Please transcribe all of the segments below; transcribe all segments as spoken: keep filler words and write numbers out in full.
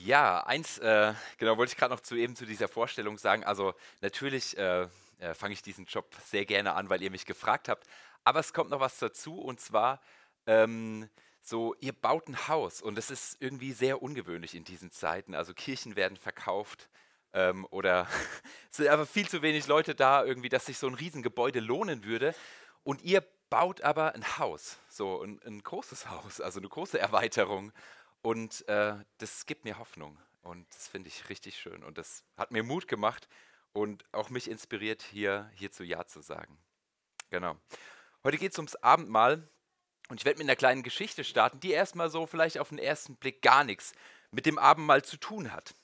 Ja, eins, äh, genau, wollte ich gerade noch zu eben zu dieser Vorstellung sagen. Also natürlich äh, äh, fange ich diesen Job sehr gerne an, weil ihr mich gefragt habt. Aber es kommt noch was dazu und zwar ähm, so, ihr baut ein Haus und das ist irgendwie sehr ungewöhnlich in diesen Zeiten. Also Kirchen werden verkauft ähm, oder es sind aber viel zu wenig Leute da irgendwie, dass sich so ein Riesengebäude lohnen würde. Und ihr baut aber ein Haus, so ein, ein großes Haus, also eine große Erweiterung. Und äh, das gibt mir Hoffnung und das finde ich richtig schön und das hat mir Mut gemacht und auch mich inspiriert, hier, hier zu Ja zu sagen. Genau. Heute geht es ums Abendmahl und ich werde mit einer kleinen Geschichte starten, die erstmal so vielleicht auf den ersten Blick gar nichts mit dem Abendmahl zu tun hat.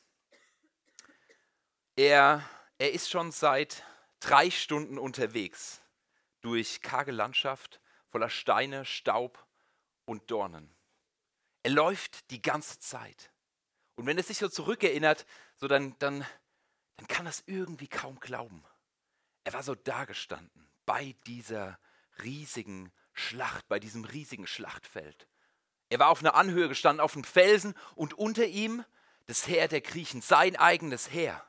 Er, er ist schon seit drei Stunden unterwegs durch karge Landschaft voller Steine, Staub und Dornen. Er läuft die ganze Zeit. Und wenn er sich so zurückerinnert, so dann, dann, dann kann er es irgendwie kaum glauben. Er war so dagestanden bei dieser riesigen Schlacht, bei diesem riesigen Schlachtfeld. Er war auf einer Anhöhe gestanden, auf einem Felsen und unter ihm das Heer der Griechen, sein eigenes Heer.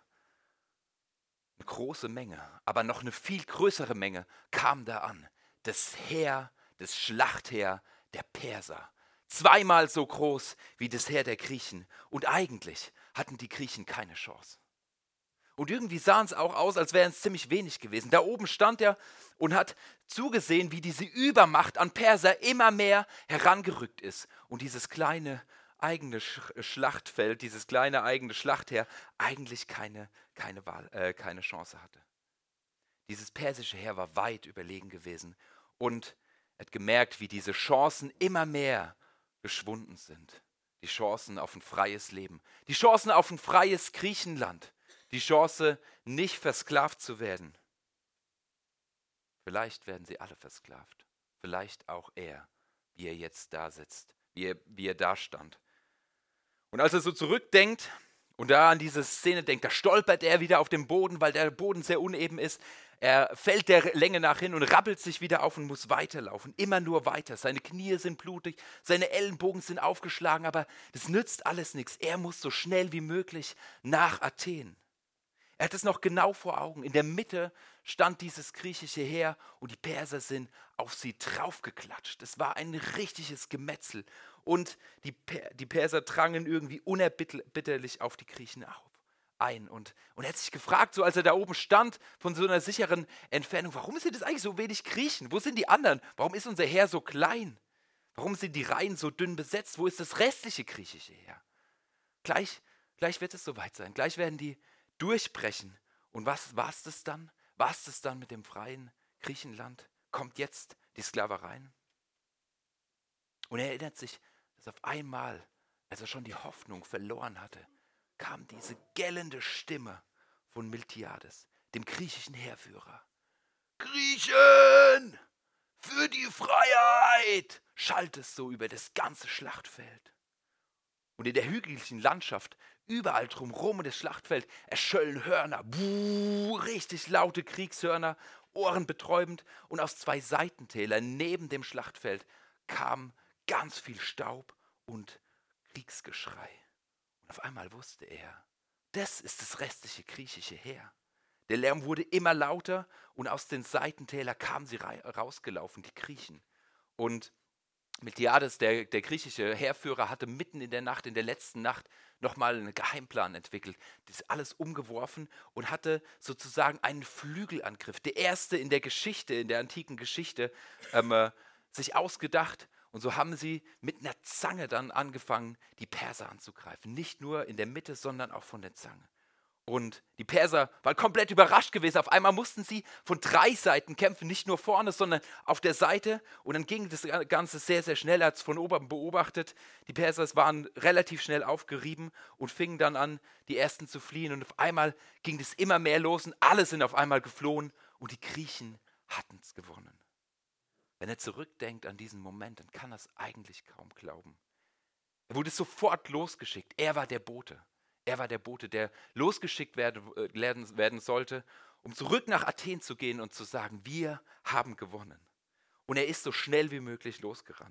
Eine große Menge, aber noch eine viel größere Menge kam da an. Das Heer, das Schlachtheer der Perser. Zweimal so groß wie das Heer der Griechen. Und eigentlich hatten die Griechen keine Chance. Und irgendwie sahen es auch aus, als wären es ziemlich wenig gewesen. Da oben stand er und hat zugesehen, wie diese Übermacht an Perser immer mehr herangerückt ist. Und dieses kleine eigene Sch- Schlachtfeld, dieses kleine eigene Schlachtheer eigentlich keine, keine, Wahl, äh, keine Chance hatte. Dieses persische Heer war weit überlegen gewesen und er hat gemerkt, wie diese Chancen immer mehr geschwunden sind. Die Chancen auf ein freies Leben, die Chancen auf ein freies Griechenland, die Chance, nicht versklavt zu werden. Vielleicht werden sie alle versklavt, vielleicht auch er, wie er jetzt da sitzt, wie er, wie er da stand. Und als er so zurückdenkt und da an diese Szene denkt, da stolpert er wieder auf dem Boden, weil der Boden sehr uneben ist. Er fällt der Länge nach hin und rappelt sich wieder auf und muss weiterlaufen. Immer nur weiter. Seine Knie sind blutig, seine Ellenbogen sind aufgeschlagen, aber das nützt alles nichts. Er muss so schnell wie möglich nach Athen. Er hat es noch genau vor Augen. In der Mitte stand dieses griechische Heer und die Perser sind auf sie draufgeklatscht. Es war ein richtiges Gemetzel. Und die, Per- die Perser drangen irgendwie unerbitterlich auf die Griechen auf, ein. Und, und er hat sich gefragt, so als er da oben stand, von so einer sicheren Entfernung, warum sind es eigentlich so wenig Griechen? Wo sind die anderen? Warum ist unser Heer so klein? Warum sind die Reihen so dünn besetzt? Wo ist das restliche griechische Heer? Gleich, gleich wird es soweit sein. Gleich werden die durchbrechen. Und was war es das dann? War es das dann mit dem freien Griechenland? Kommt jetzt die Sklaverei? Und er erinnert sich, dass auf einmal, als er schon die Hoffnung verloren hatte, kam diese gellende Stimme von Miltiades, dem griechischen Heerführer. Griechen, für die Freiheit! Schallt es so über das ganze Schlachtfeld. Und in der hügeligen Landschaft, überall drumherum um das Schlachtfeld, erschöllen Hörner, buh, richtig laute Kriegshörner, ohrenbetäubend. Und aus zwei Seitentälern neben dem Schlachtfeld kam ganz viel Staub und Kriegsgeschrei. Und auf einmal wusste er, das ist das restliche griechische Heer. Der Lärm wurde immer lauter und aus den Seitentälern kamen sie rausgelaufen, die Griechen. Und Miltiades, der, der griechische Heerführer, hatte mitten in der Nacht, in der letzten Nacht, nochmal einen Geheimplan entwickelt. Das ist alles umgeworfen und hatte sozusagen einen Flügelangriff, der erste in der Geschichte, in der antiken Geschichte, ähm, äh, sich ausgedacht. Und so haben sie mit einer Zange dann angefangen, die Perser anzugreifen. Nicht nur in der Mitte, sondern auch von der Zange. Und die Perser waren komplett überrascht gewesen. Auf einmal mussten sie von drei Seiten kämpfen, nicht nur vorne, sondern auf der Seite. Und dann ging das Ganze sehr, sehr schnell. Er hat es von oben beobachtet. Die Perser waren relativ schnell aufgerieben und fingen dann an, die ersten zu fliehen. Und auf einmal ging das immer mehr los und alle sind auf einmal geflohen. Und die Griechen hatten es gewonnen. Wenn er zurückdenkt an diesen Moment, dann kann er es eigentlich kaum glauben. Er wurde sofort losgeschickt. Er war der Bote. Er war der Bote, der losgeschickt werden, werden, werden sollte, um zurück nach Athen zu gehen und zu sagen, wir haben gewonnen. Und er ist so schnell wie möglich losgerannt.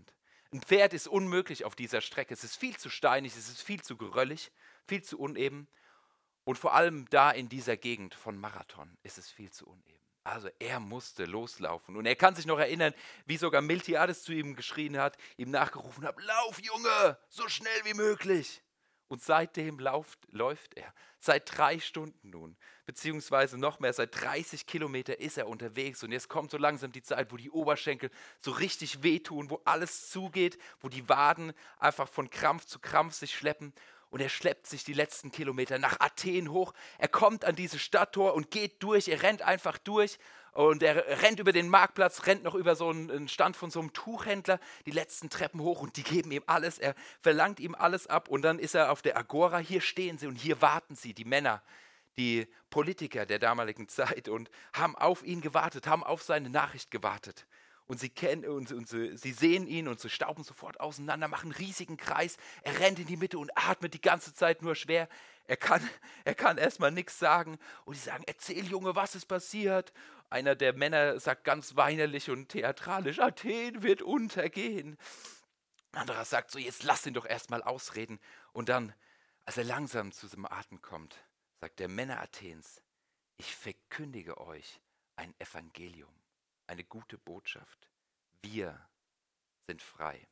Ein Pferd ist unmöglich auf dieser Strecke. Es ist viel zu steinig, es ist viel zu geröllig, viel zu uneben. Und vor allem da in dieser Gegend von Marathon ist es viel zu uneben. Also er musste loslaufen. Und er kann sich noch erinnern, wie sogar Miltiades zu ihm geschrien hat, ihm nachgerufen hat, lauf Junge, so schnell wie möglich. Und seitdem lauft, läuft er, seit drei Stunden nun, beziehungsweise noch mehr, seit dreißig Kilometer ist er unterwegs. Und jetzt kommt so langsam die Zeit, wo die Oberschenkel so richtig wehtun, wo alles zugeht, wo die Waden einfach von Krampf zu Krampf sich schleppen. Und er schleppt sich die letzten Kilometer nach Athen hoch. Er kommt an dieses Stadttor und geht durch. Er rennt einfach durch. Und er rennt über den Marktplatz, rennt noch über so einen Stand von so einem Tuchhändler, die letzten Treppen hoch und die geben ihm alles. Er verlangt ihm alles ab. Und dann ist er auf der Agora. Hier stehen sie und hier warten sie, die Männer, die Politiker der damaligen Zeit, und haben auf ihn gewartet, haben auf seine Nachricht gewartet. Und sie kennen und, und sie, sie sehen ihn und sie stauben sofort auseinander, machen einen riesigen Kreis. Er rennt in die Mitte und atmet die ganze Zeit nur schwer. Er kann, er kann erstmal nichts sagen. Und sie sagen, erzähl Junge, was ist passiert? Einer der Männer sagt ganz weinerlich und theatralisch, Athen wird untergehen. Ein anderer sagt so, jetzt lass ihn doch erstmal ausreden. Und dann, als er langsam zu seinem Atem kommt, sagt der Männer Athens, ich verkündige euch ein Evangelium. Eine gute Botschaft. Wir sind frei.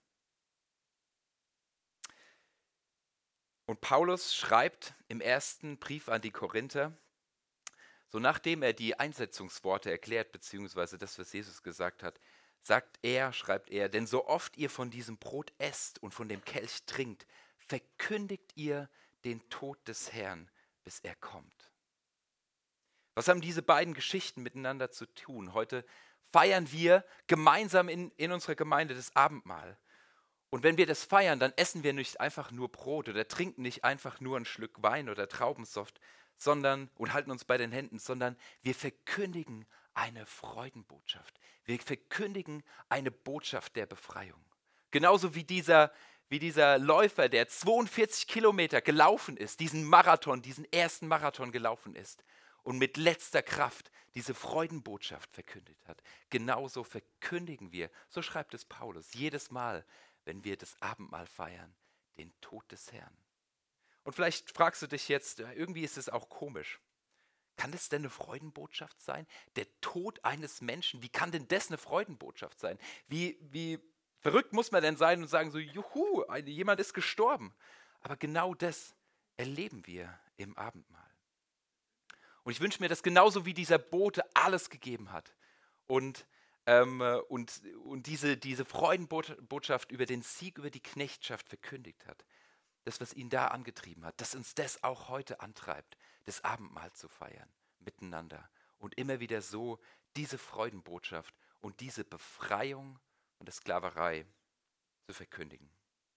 Und Paulus schreibt im ersten Brief an die Korinther, so nachdem er die Einsetzungsworte erklärt, beziehungsweise das, was Jesus gesagt hat, sagt er, schreibt er, denn so oft ihr von diesem Brot esst und von dem Kelch trinkt, verkündigt ihr den Tod des Herrn, bis er kommt. Was haben diese beiden Geschichten miteinander zu tun? Heute feiern wir gemeinsam in, in unserer Gemeinde das Abendmahl. Und wenn wir das feiern, dann essen wir nicht einfach nur Brot oder trinken nicht einfach nur ein Stück Wein oder Traubensaft, sondern und halten uns bei den Händen, sondern wir verkündigen eine Freudenbotschaft. Wir verkündigen eine Botschaft der Befreiung. Genauso wie dieser, wie dieser Läufer, der zweiundvierzig Kilometer gelaufen ist, diesen Marathon, diesen ersten Marathon gelaufen ist und mit letzter Kraft diese Freudenbotschaft verkündet hat. Genauso verkündigen wir, so schreibt es Paulus, jedes Mal, wenn wir das Abendmahl feiern, den Tod des Herrn. Und vielleicht fragst du dich jetzt, irgendwie ist es auch komisch. Kann das denn eine Freudenbotschaft sein? Der Tod eines Menschen, wie kann denn das eine Freudenbotschaft sein? Wie, wie verrückt muss man denn sein und sagen so, juhu, jemand ist gestorben. Aber genau das erleben wir im Abendmahl. Und ich wünsche mir, dass genauso wie dieser Bote alles gegeben hat und, ähm, und, und diese, diese Freudenbotschaft über den Sieg über die Knechtschaft verkündigt hat, das, was ihn da angetrieben hat, dass uns das auch heute antreibt, das Abendmahl zu feiern, miteinander und immer wieder so diese Freudenbotschaft und diese Befreiung von der Sklaverei zu verkündigen.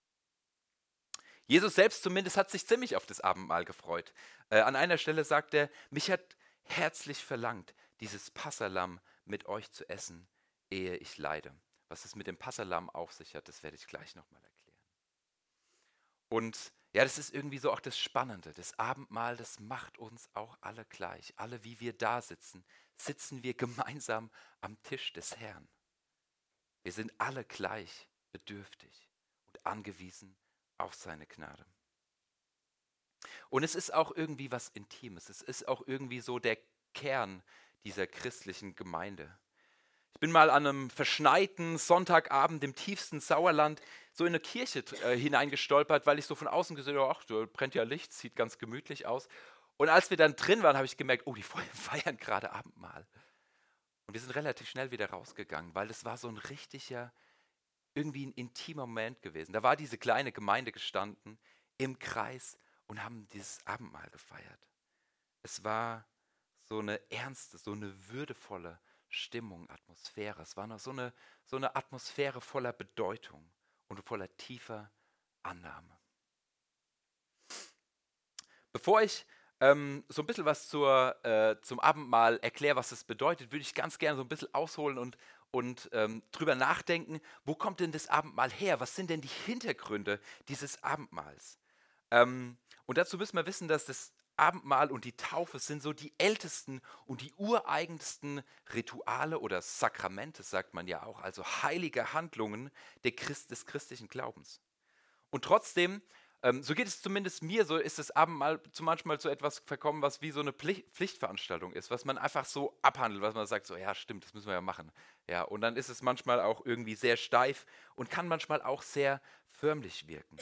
Jesus selbst zumindest hat sich ziemlich auf das Abendmahl gefreut. Äh, an einer Stelle sagt er, mich hat herzlich verlangt, dieses Passahlamm mit euch zu essen, ehe ich leide. Was es mit dem Passahlamm auf sich hat, das werde ich gleich nochmal erklären. Und ja, das ist irgendwie so auch das Spannende. Das Abendmahl, das macht uns auch alle gleich. Alle, wie wir da sitzen, sitzen wir gemeinsam am Tisch des Herrn. Wir sind alle gleich bedürftig und angewiesen auf seine Gnade. Und es ist auch irgendwie was Intimes. Es ist auch irgendwie so der Kern dieser christlichen Gemeinde. Ich bin mal an einem verschneiten Sonntagabend im tiefsten Sauerland so in eine Kirche äh, hineingestolpert, weil ich so von außen gesehen habe, ach, da brennt ja Licht, sieht ganz gemütlich aus. Und als wir dann drin waren, habe ich gemerkt, oh, die feiern gerade Abendmahl. Und wir sind relativ schnell wieder rausgegangen, weil es war so ein richtiger, irgendwie ein intimer Moment gewesen. Da war diese kleine Gemeinde gestanden im Kreis und haben dieses Abendmahl gefeiert. Es war so eine ernste, so eine würdevolle Stimmung, Atmosphäre. Es war noch so eine, so eine Atmosphäre voller Bedeutung und voller tiefer Annahme. Bevor ich ähm, so ein bisschen was zur, äh, zum Abendmahl erkläre, was es bedeutet, würde ich ganz gerne so ein bisschen ausholen und, und ähm, drüber nachdenken, wo kommt denn das Abendmahl her? Was sind denn die Hintergründe dieses Abendmahls? Ähm, und dazu müssen wir wissen, dass das Abendmahl und die Taufe sind so die ältesten und die ureigensten Rituale oder Sakramente, sagt man ja auch, also heilige Handlungen der Christ, des christlichen Glaubens. Und trotzdem, ähm, so geht es zumindest mir, so ist das Abendmahl zu manchmal zu etwas verkommen, was wie so eine Pflicht, Pflichtveranstaltung ist, was man einfach so abhandelt, was man sagt, so ja stimmt, das müssen wir ja machen. Ja, und dann ist es manchmal auch irgendwie sehr steif und kann manchmal auch sehr förmlich wirken.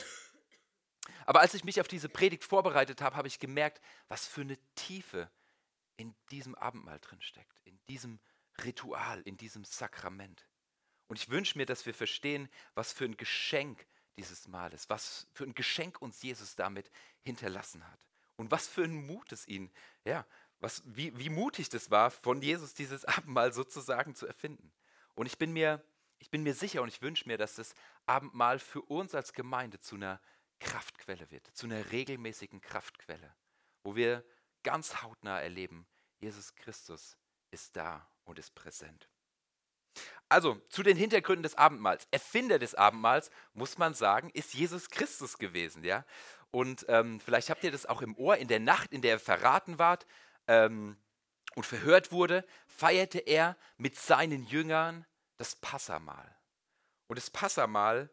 Aber als ich mich auf diese Predigt vorbereitet habe, habe ich gemerkt, was für eine Tiefe in diesem Abendmahl drin steckt, in diesem Ritual, in diesem Sakrament. Und ich wünsche mir, dass wir verstehen, was für ein Geschenk dieses Mahl ist, was für ein Geschenk uns Jesus damit hinterlassen hat. Und was für ein Mut es ihn, ja, was, wie, wie mutig das war, von Jesus dieses Abendmahl sozusagen zu erfinden. Und ich bin mir, ich bin mir sicher und ich wünsche mir, dass das Abendmahl für uns als Gemeinde zu einer Kraftquelle wird, zu einer regelmäßigen Kraftquelle, wo wir ganz hautnah erleben, Jesus Christus ist da und ist präsent. Also zu den Hintergründen des Abendmahls. Erfinder des Abendmahls, muss man sagen, ist Jesus Christus gewesen. Ja? Und ähm, vielleicht habt ihr das auch im Ohr, in der Nacht, in der er verraten ward ähm, und verhört wurde, feierte er mit seinen Jüngern das Passahmahl. Und das Passahmahl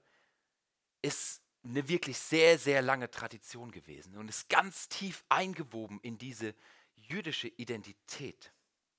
ist eine wirklich sehr, sehr lange Tradition gewesen und ist ganz tief eingewoben in diese jüdische Identität.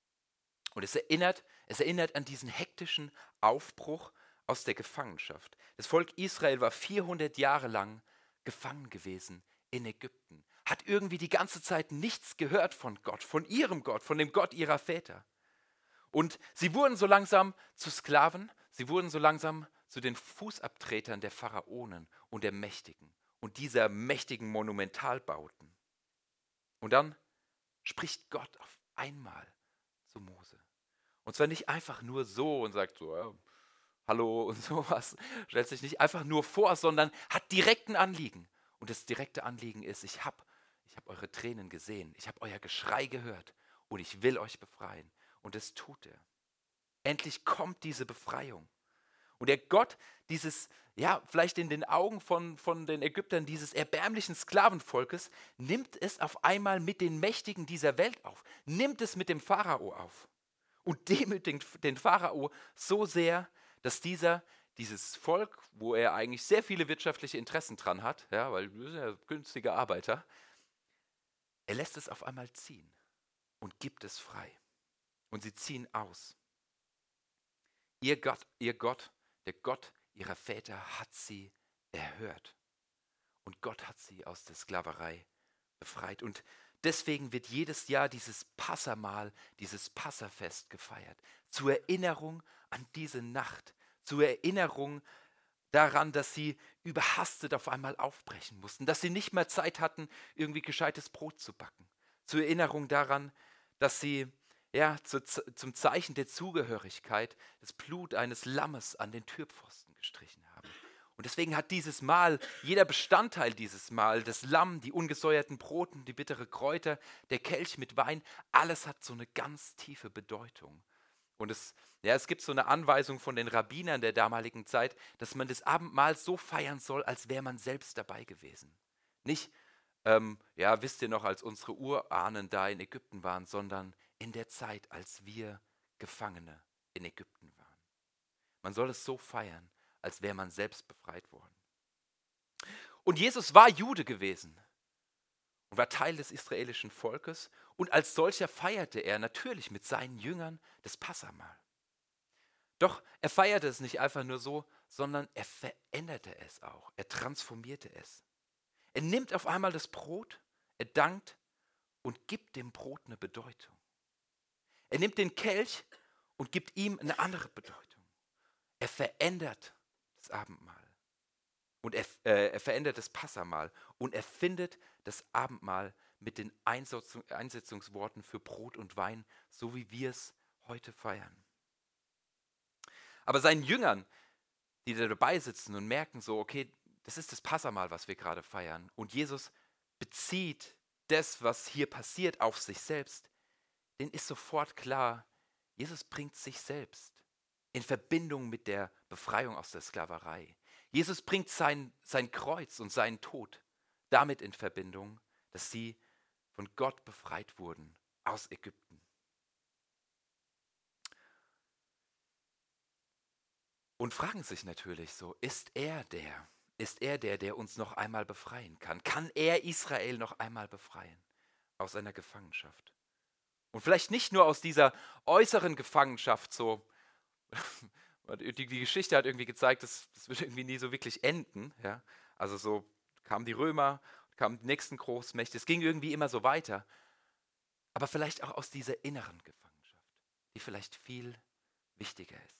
Und es erinnert, es erinnert an diesen hektischen Aufbruch aus der Gefangenschaft. Das Volk Israel war vierhundert Jahre lang gefangen gewesen in Ägypten, hat irgendwie die ganze Zeit nichts gehört von Gott, von ihrem Gott, von dem Gott ihrer Väter. Und sie wurden so langsam zu Sklaven, sie wurden so langsam zu den Fußabtretern der Pharaonen und der Mächtigen und dieser mächtigen Monumentalbauten. Und dann spricht Gott auf einmal zu Mose. Und zwar nicht einfach nur so und sagt so, ja, hallo und sowas, stellt sich nicht einfach nur vor, sondern hat direkt ein Anliegen. Und das direkte Anliegen ist, ich habe ich hab eure Tränen gesehen, ich habe euer Geschrei gehört und ich will euch befreien. Und das tut er. Endlich kommt diese Befreiung. Und der Gott dieses, ja, vielleicht in den Augen von, von den Ägyptern, dieses erbärmlichen Sklavenvolkes, nimmt es auf einmal mit den Mächtigen dieser Welt auf, nimmt es mit dem Pharao auf und demütigt den Pharao so sehr, dass dieser, dieses Volk, wo er eigentlich sehr viele wirtschaftliche Interessen dran hat, ja, weil wir sind ja günstige Arbeiter, er lässt es auf einmal ziehen und gibt es frei. Und sie ziehen aus. Ihr Gott, ihr Gott, der Gott ihrer Väter hat sie erhört. Und Gott hat sie aus der Sklaverei befreit. Und deswegen wird jedes Jahr dieses Passahmahl, dieses Passafest gefeiert. Zur Erinnerung an diese Nacht. Zur Erinnerung daran, dass sie überhastet auf einmal aufbrechen mussten. Dass sie nicht mehr Zeit hatten, irgendwie gescheites Brot zu backen. Zur Erinnerung daran, dass sie ja, zu, zum Zeichen der Zugehörigkeit das Blut eines Lammes an den Türpfosten gestrichen haben. Und deswegen hat dieses Mahl, jeder Bestandteil dieses Mahl, das Lamm, die ungesäuerten Broten, die bittere Kräuter, der Kelch mit Wein, alles hat so eine ganz tiefe Bedeutung. Und es, ja, es gibt so eine Anweisung von den Rabbinern der damaligen Zeit, dass man das Abendmahl so feiern soll, als wäre man selbst dabei gewesen. Nicht, ähm, ja, wisst ihr noch, als unsere Urahnen da in Ägypten waren, sondern in der Zeit, als wir Gefangene in Ägypten waren. Man soll es so feiern, als wäre man selbst befreit worden. Und Jesus war Jude gewesen und war Teil des israelischen Volkes und als solcher feierte er natürlich mit seinen Jüngern das Passahmahl. Doch er feierte es nicht einfach nur so, sondern er veränderte es auch, er transformierte es. Er nimmt auf einmal das Brot, er dankt und gibt dem Brot eine Bedeutung. Er nimmt den Kelch und gibt ihm eine andere Bedeutung. Er verändert das Abendmahl und er, äh, er verändert das Passahmahl und er findet das Abendmahl mit den Einsetzung, Einsetzungsworten für Brot und Wein, so wie wir es heute feiern. Aber seinen Jüngern, die da dabei sitzen und merken so, okay, das ist das Passahmahl, was wir gerade feiern. Und Jesus bezieht das, was hier passiert, auf sich selbst. Denen ist sofort klar, Jesus bringt sich selbst in Verbindung mit der Befreiung aus der Sklaverei. Jesus bringt sein, sein Kreuz und seinen Tod damit in Verbindung, dass sie von Gott befreit wurden aus Ägypten. Und fragen sich natürlich so, ist er der, ist er der, der uns noch einmal befreien kann? Kann er Israel noch einmal befreien aus einer Gefangenschaft? Und vielleicht nicht nur aus dieser äußeren Gefangenschaft, so, die, die Geschichte hat irgendwie gezeigt, das, das wird irgendwie nie so wirklich enden. Ja? Also so kamen die Römer, kamen die nächsten Großmächte, es ging irgendwie immer so weiter. Aber vielleicht auch aus dieser inneren Gefangenschaft, die vielleicht viel wichtiger ist.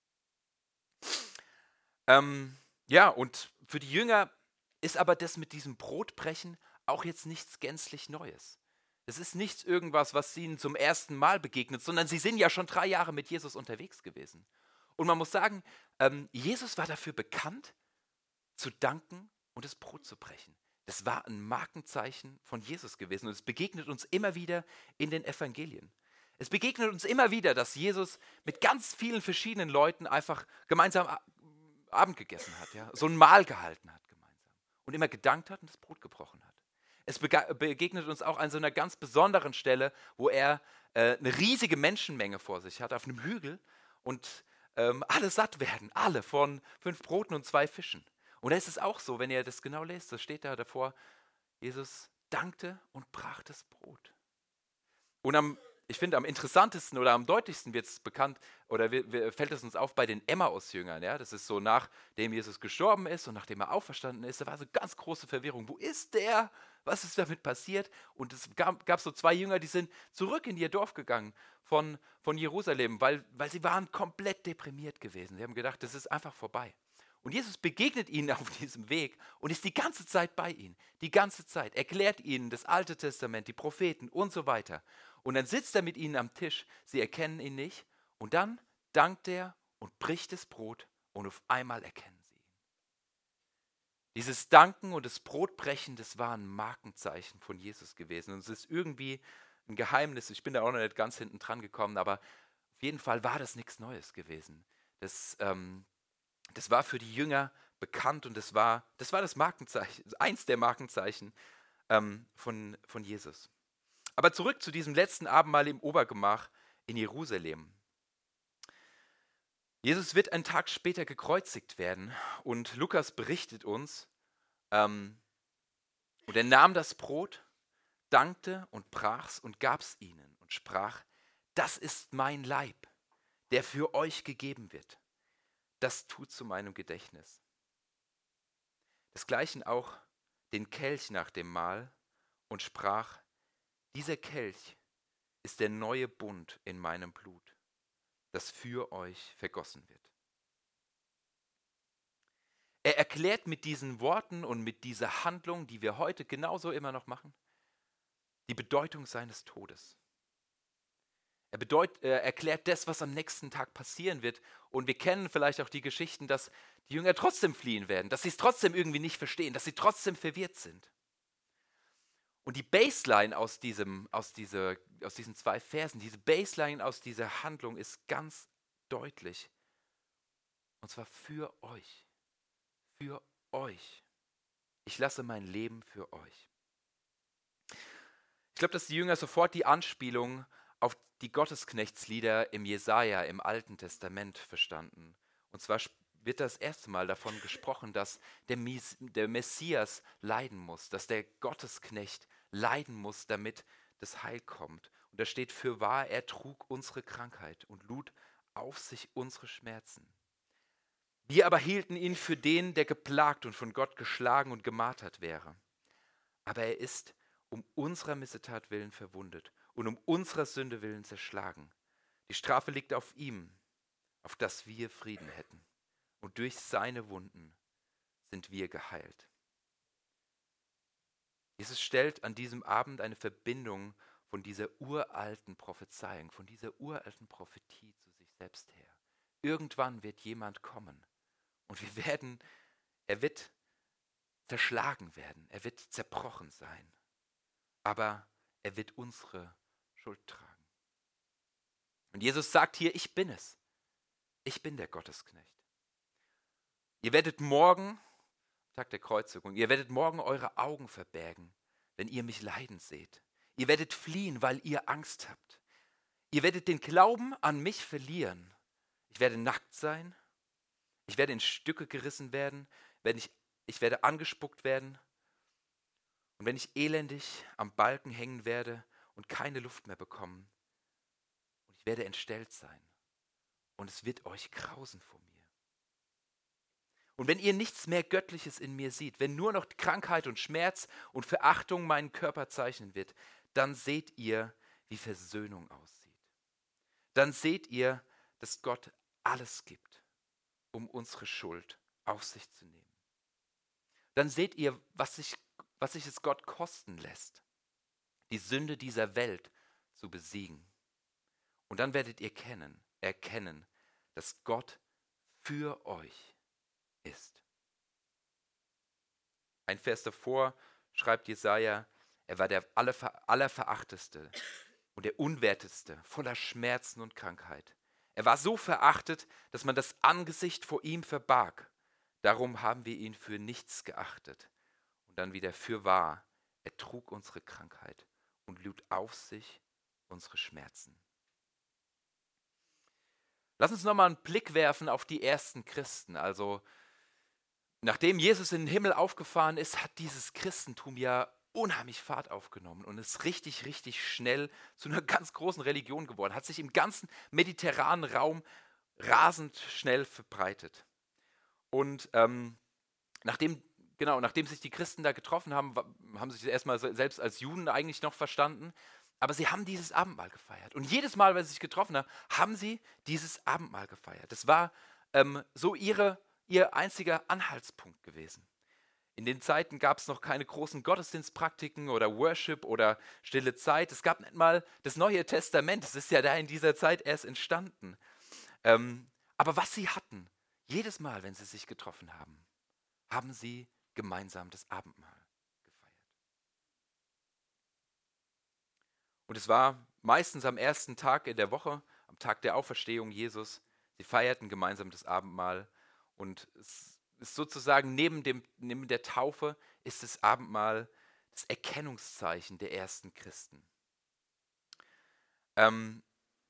Ähm, ja, und für die Jünger ist aber das mit diesem Brotbrechen auch jetzt nichts gänzlich Neues. Es ist nichts irgendwas, was ihnen zum ersten Mal begegnet, sondern sie sind ja schon drei Jahre mit Jesus unterwegs gewesen. Und man muss sagen, ähm, Jesus war dafür bekannt, zu danken und das Brot zu brechen. Das war ein Markenzeichen von Jesus gewesen und es begegnet uns immer wieder in den Evangelien. Es begegnet uns immer wieder, dass Jesus mit ganz vielen verschiedenen Leuten einfach gemeinsam Abend gegessen hat, ja, so ein Mahl gehalten hat gemeinsam und immer gedankt hat und das Brot gebrochen hat. Es begegnet uns auch an so einer ganz besonderen Stelle, wo er äh, eine riesige Menschenmenge vor sich hat, auf einem Hügel und ähm, alle satt werden, alle von fünf Broten und zwei Fischen. Und da ist es auch so, wenn ihr das genau lest, da steht da davor, Jesus dankte und brach das Brot. Und am Ich finde, am interessantesten oder am deutlichsten wird es bekannt oder wir, wir, fällt es uns auf bei den Emmaus-Jüngern. Ja? Das ist so, nachdem Jesus gestorben ist und nachdem er auferstanden ist, da war so ganz große Verwirrung. Wo ist der? Was ist damit passiert? Und es gab, gab so zwei Jünger, die sind zurück in ihr Dorf gegangen von, von Jerusalem, weil, weil sie waren komplett deprimiert gewesen. Sie haben gedacht, das ist einfach vorbei. Und Jesus begegnet ihnen auf diesem Weg und ist die ganze Zeit bei ihnen. Die ganze Zeit. Erklärt ihnen das Alte Testament, die Propheten und so weiter. Und dann sitzt er mit ihnen am Tisch. Sie erkennen ihn nicht. Und dann dankt er und bricht das Brot und auf einmal erkennen sie ihn. Dieses Danken und das Brotbrechen, das war ein Markenzeichen von Jesus gewesen. Und es ist irgendwie ein Geheimnis. Ich bin da auch noch nicht ganz hinten dran gekommen, aber auf jeden Fall war das nichts Neues gewesen. Das ähm, Das war für die Jünger bekannt und das war das, war das Markenzeichen, eins der Markenzeichen ähm, von, von Jesus. Aber zurück zu diesem letzten Abendmahl im Obergemach in Jerusalem. Jesus wird einen Tag später gekreuzigt werden und Lukas berichtet uns, ähm, und er nahm das Brot, dankte und brach's und gab's ihnen und sprach, das ist mein Leib, der für euch gegeben wird. Das tut zu meinem Gedächtnis. Desgleichen auch den Kelch nach dem Mahl und sprach, dieser Kelch ist der neue Bund in meinem Blut, das für euch vergossen wird. Er erklärt mit diesen Worten und mit dieser Handlung, die wir heute genauso immer noch machen, die Bedeutung seines Todes. Er, bedeut, er erklärt das, was am nächsten Tag passieren wird. Und wir kennen vielleicht auch die Geschichten, dass die Jünger trotzdem fliehen werden, dass sie es trotzdem irgendwie nicht verstehen, dass sie trotzdem verwirrt sind. Und die Baseline aus, diesem, aus, diese, aus diesen zwei Versen, diese Baseline aus dieser Handlung ist ganz deutlich. Und zwar für euch. Für euch. Ich lasse mein Leben für euch. Ich glaube, dass die Jünger sofort die Anspielung auf die Gottesknechtslieder im Jesaja im Alten Testament verstanden. Und zwar wird das erste Mal davon gesprochen, dass der, Mes- der Messias leiden muss, dass der Gottesknecht leiden muss, damit das Heil kommt. Und da steht, fürwahr, er trug unsere Krankheit und lud auf sich unsere Schmerzen. Wir aber hielten ihn für den, der geplagt und von Gott geschlagen und gemartert wäre. Aber er ist um unserer Missetat willen verwundet und um unserer Sünde willen zerschlagen. Die Strafe liegt auf ihm, auf dass wir Frieden hätten. Und durch seine Wunden sind wir geheilt. Jesus stellt an diesem Abend eine Verbindung von dieser uralten Prophezeiung, von dieser uralten Prophetie zu sich selbst her. Irgendwann wird jemand kommen und wir werden, er wird zerschlagen werden, er wird zerbrochen sein, aber er wird unsere Schuld tragen. Und Jesus sagt hier, ich bin es. Ich bin der Gottesknecht. Ihr werdet morgen, Tag der Kreuzigung, ihr werdet morgen eure Augen verbergen, wenn ihr mich leiden seht. Ihr werdet fliehen, weil ihr Angst habt. Ihr werdet den Glauben an mich verlieren. Ich werde nackt sein. Ich werde in Stücke gerissen werden. Wenn ich, ich werde angespuckt werden. Und wenn ich elendig am Balken hängen werde und keine Luft mehr bekommen. Und ich werde entstellt sein. Und es wird euch grausen vor mir. Und wenn ihr nichts mehr Göttliches in mir seht, wenn nur noch Krankheit und Schmerz und Verachtung meinen Körper zeichnen wird, dann seht ihr, wie Versöhnung aussieht. Dann seht ihr, dass Gott alles gibt, um unsere Schuld auf sich zu nehmen. Dann seht ihr, was sich, was sich es Gott kosten lässt, die Sünde dieser Welt zu besiegen. Und dann werdet ihr kennen, erkennen, dass Gott für euch ist. Ein Vers davor schreibt Jesaja, er war der allerverachteste und der unwerteste, voller Schmerzen und Krankheit. Er war so verachtet, dass man das Angesicht vor ihm verbarg. Darum haben wir ihn für nichts geachtet. Und dann wieder fürwahr, er trug unsere Krankheit und lud auf sich unsere Schmerzen. Lass uns nochmal einen Blick werfen auf die ersten Christen. Also, nachdem Jesus in den Himmel aufgefahren ist, hat dieses Christentum ja unheimlich Fahrt aufgenommen und ist richtig, richtig schnell zu einer ganz großen Religion geworden. Hat sich im ganzen mediterranen Raum rasend schnell verbreitet. Und ähm, nachdem, genau, nachdem sich die Christen da getroffen haben, haben sie sich erstmal selbst als Juden eigentlich noch verstanden. Aber sie haben dieses Abendmahl gefeiert. Und jedes Mal, wenn sie sich getroffen haben, haben sie dieses Abendmahl gefeiert. Das war ähm, so ihre, ihr einziger Anhaltspunkt gewesen. In den Zeiten gab es noch keine großen Gottesdienstpraktiken oder Worship oder stille Zeit. Es gab nicht mal das Neue Testament. Es ist ja da in dieser Zeit erst entstanden. Ähm, aber was sie hatten, jedes Mal, wenn sie sich getroffen haben, haben sie gemeinsam das Abendmahl gefeiert. Und es war meistens am ersten Tag in der Woche, am Tag der Auferstehung Jesus. Sie feierten gemeinsam das Abendmahl und es ist sozusagen neben, dem, neben der Taufe ist das Abendmahl das Erkennungszeichen der ersten Christen. Ähm,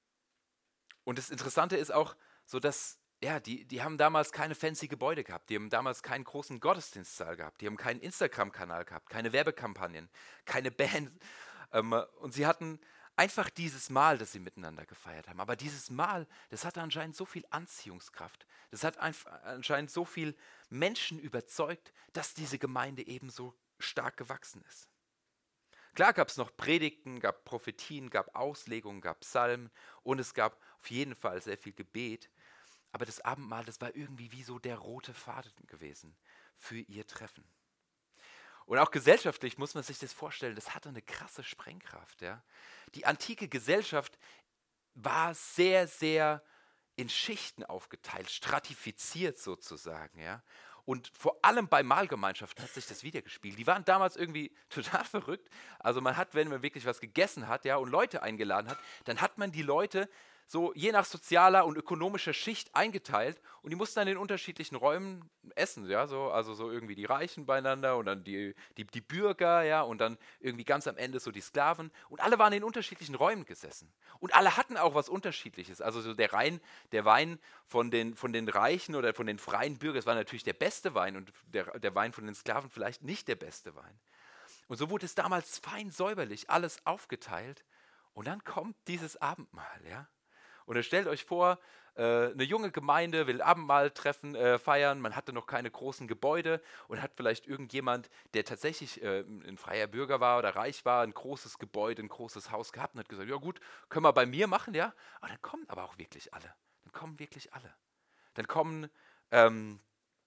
und das Interessante ist auch so, dass ja, die, die haben damals keine fancy Gebäude gehabt, die haben damals keinen großen Gottesdienstsaal gehabt, die haben keinen Instagram-Kanal gehabt, keine Werbekampagnen, keine Band. Ähm, und sie hatten einfach dieses Mahl, das sie miteinander gefeiert haben. Aber dieses Mahl, das hatte anscheinend so viel Anziehungskraft. Das hat anscheinend so viel Menschen überzeugt, dass diese Gemeinde ebenso stark gewachsen ist. Klar gab es noch Predigten, gab Prophetien, gab Auslegungen, gab Psalmen und es gab auf jeden Fall sehr viel Gebet. Aber das Abendmahl, das war irgendwie wie so der rote Faden gewesen für ihr Treffen. Und auch gesellschaftlich muss man sich das vorstellen, das hatte eine krasse Sprengkraft. Ja? Die antike Gesellschaft war sehr, sehr in Schichten aufgeteilt, stratifiziert sozusagen. Ja? Und vor allem bei Mahlgemeinschaften hat sich das wiedergespielt. Die waren damals irgendwie total verrückt. Also man hat, wenn man wirklich was gegessen hat, ja, und Leute eingeladen hat, dann hat man die Leute so je nach sozialer und ökonomischer Schicht eingeteilt und die mussten dann in unterschiedlichen Räumen essen, ja, so, also so irgendwie die Reichen beieinander und dann die, die, die Bürger, ja, und dann irgendwie ganz am Ende so die Sklaven und alle waren in unterschiedlichen Räumen gesessen und alle hatten auch was Unterschiedliches, also so der, Rein, der Wein von den, von den Reichen oder von den freien Bürgern, das war natürlich der beste Wein und der, der Wein von den Sklaven vielleicht nicht der beste Wein. Und so wurde es damals fein säuberlich alles aufgeteilt und dann kommt dieses Abendmahl, ja. Und dann stellt euch vor, äh, eine junge Gemeinde will Abendmahl treffen, äh, feiern, man hatte noch keine großen Gebäude und hat vielleicht irgendjemand, der tatsächlich äh, ein freier Bürger war oder reich war, ein großes Gebäude, ein großes Haus gehabt und hat gesagt, ja gut, können wir bei mir machen, ja. Aber dann kommen aber auch wirklich alle. Dann kommen wirklich alle. Dann kommen ähm,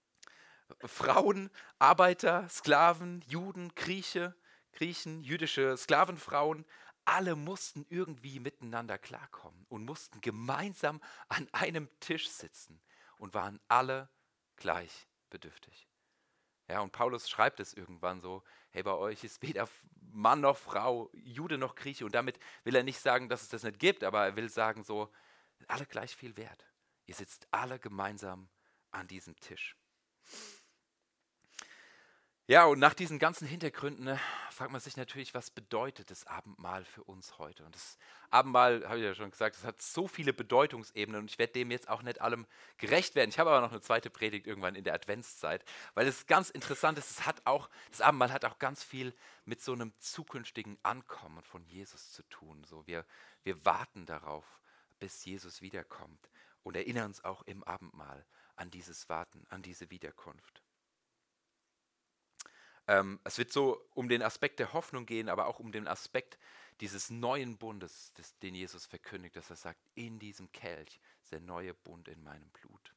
Frauen, Arbeiter, Sklaven, Juden, Grieche, Griechen, jüdische Sklavenfrauen, alle mussten irgendwie miteinander klarkommen und mussten gemeinsam an einem Tisch sitzen und waren alle gleich bedürftig. Ja, und Paulus schreibt es irgendwann so, hey, bei euch ist weder Mann noch Frau, Jude noch Grieche. Und damit will er nicht sagen, dass es das nicht gibt, aber er will sagen so, alle gleich viel wert. Ihr sitzt alle gemeinsam an diesem Tisch. Ja, und nach diesen ganzen Hintergründen ne, fragt man sich natürlich, was bedeutet das Abendmahl für uns heute? Und das Abendmahl, habe ich ja schon gesagt, das hat so viele Bedeutungsebenen und ich werde dem jetzt auch nicht allem gerecht werden. Ich habe aber noch eine zweite Predigt irgendwann in der Adventszeit, weil es ganz interessant ist, es hat auch, das Abendmahl hat auch ganz viel mit so einem zukünftigen Ankommen von Jesus zu tun. So, wir, wir warten darauf, bis Jesus wiederkommt und erinnern uns auch im Abendmahl an dieses Warten, an diese Wiederkunft. Ähm, es wird so um den Aspekt der Hoffnung gehen, aber auch um den Aspekt dieses neuen Bundes, des, den Jesus verkündigt, dass er sagt, in diesem Kelch ist der neue Bund in meinem Blut.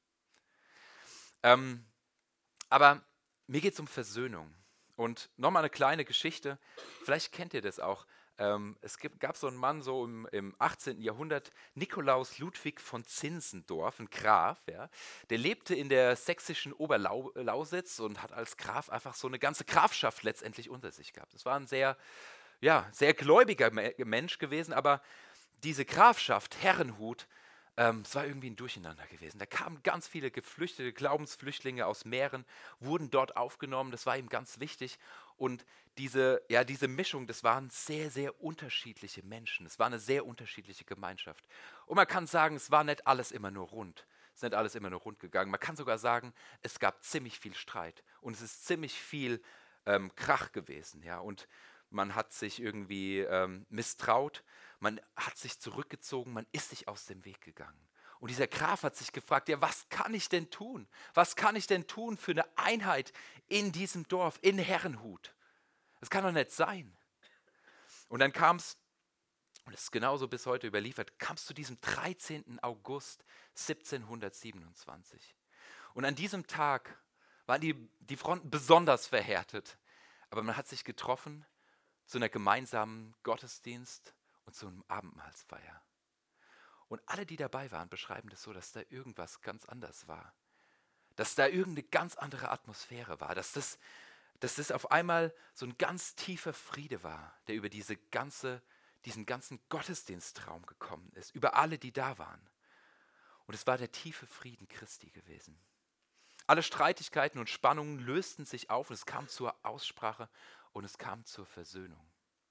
Ähm, aber mir geht es um Versöhnung. Und nochmal eine kleine Geschichte, vielleicht kennt ihr das auch. Ähm, es gibt, gab so einen Mann so im, im achtzehnten. Jahrhundert, Nikolaus Ludwig von Zinzendorf, ein Graf, ja, der lebte in der sächsischen Oberlausitz und hat als Graf einfach so eine ganze Grafschaft letztendlich unter sich gehabt. Das war ein sehr, ja, sehr gläubiger Me- Mensch gewesen, aber diese Grafschaft, Herrenhut, ähm, es war irgendwie ein Durcheinander gewesen. Da kamen ganz viele Geflüchtete, Glaubensflüchtlinge aus Mähren, wurden dort aufgenommen, das war ihm ganz wichtig. Und diese, ja, diese Mischung, das waren sehr, sehr unterschiedliche Menschen. Es war eine sehr unterschiedliche Gemeinschaft. Und man kann sagen, es war nicht alles immer nur rund. Es ist nicht alles immer nur rund gegangen. Man kann sogar sagen, es gab ziemlich viel Streit und es ist ziemlich viel ähm, Krach gewesen. Ja? Und man hat sich irgendwie ähm, misstraut, man hat sich zurückgezogen, man ist sich aus dem Weg gegangen. Und dieser Graf hat sich gefragt, ja, was kann ich denn tun? Was kann ich denn tun für eine Einheit in diesem Dorf, in Herrenhut? Das kann doch nicht sein. Und dann kam es, und es ist genauso bis heute überliefert, kam es zu diesem dreizehnten August siebzehnhundertsiebenundzwanzig. Und an diesem Tag waren die, die Fronten besonders verhärtet. Aber man hat sich getroffen zu einer gemeinsamen Gottesdienst und zu einem Abendmahlsfeier. Und alle, die dabei waren, beschreiben das so, dass da irgendwas ganz anders war. Dass da irgendeine ganz andere Atmosphäre war. Dass das, dass das auf einmal so ein ganz tiefer Friede war, der über diese ganze, diesen ganzen Gottesdienstraum gekommen ist. Über alle, die da waren. Und es war der tiefe Frieden Christi gewesen. Alle Streitigkeiten und Spannungen lösten sich auf und es kam zur Aussprache und es kam zur Versöhnung.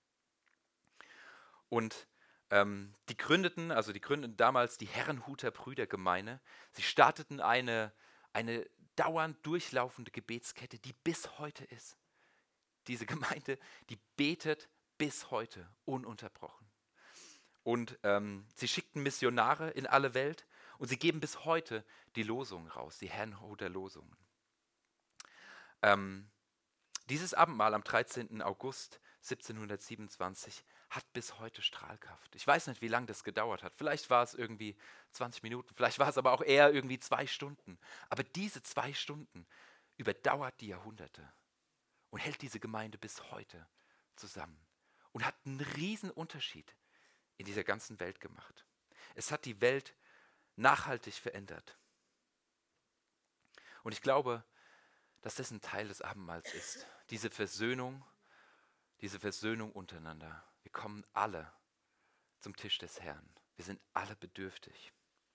Und ähm, die gründeten, also die gründeten damals die Herrenhuter Brüdergemeine. Sie starteten eine, eine dauernd durchlaufende Gebetskette, die bis heute ist. Diese Gemeinde, die betet bis heute ununterbrochen. Und ähm, sie schickten Missionare in alle Welt und sie geben bis heute die Losungen raus, die Herrenhuter Losungen. Ähm, Dieses Abendmahl am dreizehnten August siebzehnhundertsiebenundzwanzig hat bis heute Strahlkraft. Ich weiß nicht, wie lange das gedauert hat. Vielleicht war es irgendwie zwanzig Minuten, vielleicht war es aber auch eher irgendwie zwei Stunden. Aber diese zwei Stunden überdauert die Jahrhunderte und hält diese Gemeinde bis heute zusammen und hat einen riesen Unterschied in dieser ganzen Welt gemacht. Es hat die Welt nachhaltig verändert. Und ich glaube, dass das ein Teil des Abendmahls ist. Diese Versöhnung, diese Versöhnung untereinander. Wir kommen alle zum Tisch des Herrn. Wir sind alle bedürftig.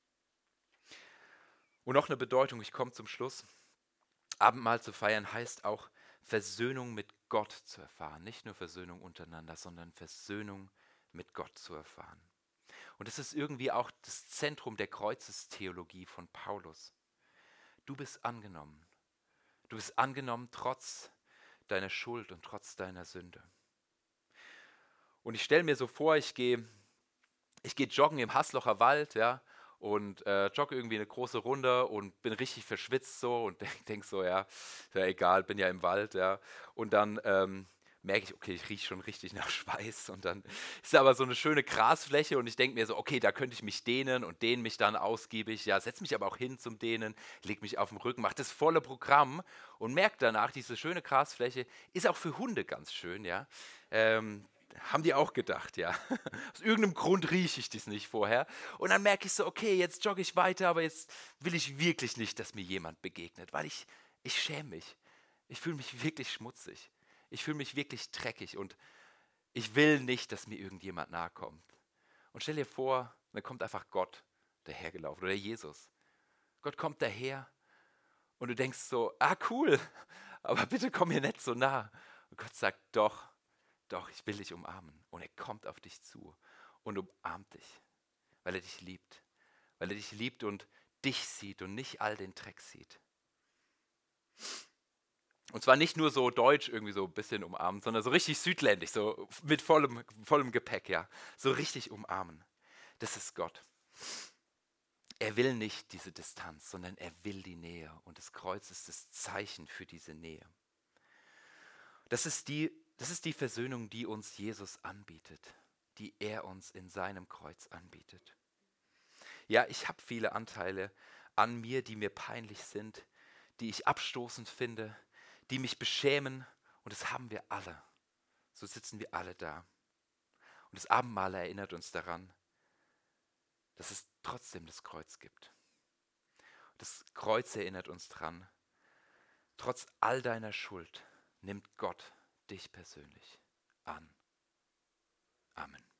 Und noch eine Bedeutung, ich komme zum Schluss. Abendmahl zu feiern heißt auch, Versöhnung mit Gott zu erfahren. Nicht nur Versöhnung untereinander, sondern Versöhnung mit Gott zu erfahren. Und das ist irgendwie auch das Zentrum der Kreuzestheologie von Paulus. Du bist angenommen. Du bist angenommen trotz deiner Schuld und trotz deiner Sünde. Und ich stelle mir so vor, ich gehe ich gehe joggen im Haslocher Wald, ja, und äh, jogge irgendwie eine große Runde und bin richtig verschwitzt so und denke denk so, ja, ist ja egal, bin ja im Wald, ja. Und dann ähm, merke ich, okay, ich rieche schon richtig nach Schweiß und dann ist aber so eine schöne Grasfläche und ich denke mir so, okay, da könnte ich mich dehnen und dehne mich dann ausgiebig, ja, setze mich aber auch hin zum Dehnen, lege mich auf den Rücken, mache das volle Programm und merke danach, diese schöne Grasfläche ist auch für Hunde ganz schön, ja. Ähm, haben die auch gedacht, ja. Aus irgendeinem Grund rieche ich das nicht vorher. Und dann merke ich so, okay, jetzt jogge ich weiter, aber jetzt will ich wirklich nicht, dass mir jemand begegnet, weil ich, ich schäme mich. Ich fühle mich wirklich schmutzig. Ich fühle mich wirklich dreckig und ich will nicht, dass mir irgendjemand nahe kommt. Und stell dir vor, dann kommt einfach Gott dahergelaufen oder Jesus. Gott kommt daher und du denkst so, ah cool, aber bitte komm mir nicht so nah. Und Gott sagt, doch, doch, ich will dich umarmen. Und er kommt auf dich zu und umarmt dich, weil er dich liebt. Weil er dich liebt und dich sieht und nicht all den Dreck sieht. Und zwar nicht nur so deutsch irgendwie so ein bisschen umarmen, sondern so richtig südländisch, so mit vollem, vollem Gepäck, ja. So richtig umarmen. Das ist Gott. Er will nicht diese Distanz, sondern er will die Nähe. Und das Kreuz ist das Zeichen für diese Nähe. Das ist die, das ist die Versöhnung, die uns Jesus anbietet, die er uns in seinem Kreuz anbietet. Ja, ich habe viele Anteile an mir, die mir peinlich sind, die ich abstoßend finde, die mich beschämen. Und das haben wir alle. So sitzen wir alle da. Und das Abendmahl erinnert uns daran, dass es trotzdem das Kreuz gibt. Das Kreuz erinnert uns daran, trotz all deiner Schuld nimmt Gott dich persönlich an. Amen.